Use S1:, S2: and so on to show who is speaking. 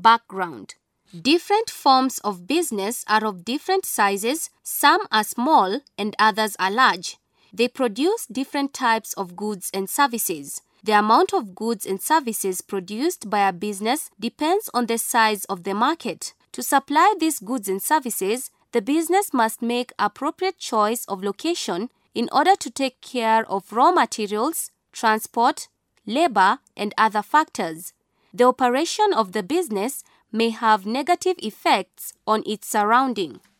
S1: Background. Different forms of business are of different sizes. Some are small and others are large. They produce different types of goods and services. The amount of goods and services produced by a business depends on the size of the market. To supply these goods and services, the business must make appropriate choice of location in order to take care of raw materials, transport, labor, and other factors. The operation of the business may have negative effects on its surrounding.